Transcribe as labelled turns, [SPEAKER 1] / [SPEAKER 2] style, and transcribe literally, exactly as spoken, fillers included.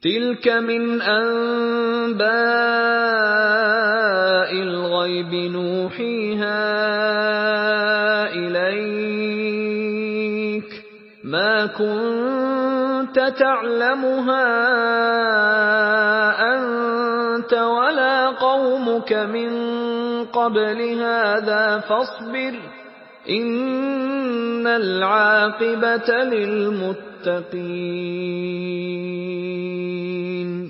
[SPEAKER 1] تِلْكَ مِنْ أَنبَاءِ الْغَيْبِ نُوحِيهَا إِلَيْكَ ۖ مَا كُنتَ تَعْلَمُهَا أَنتَ وَلَا قَوْمُكَ مِن قَبْلِ هَٰذَا فَاصْبِرْ ۖ إِنَّ الْعَاقِبَةَ لِلْمُتَّقِينَ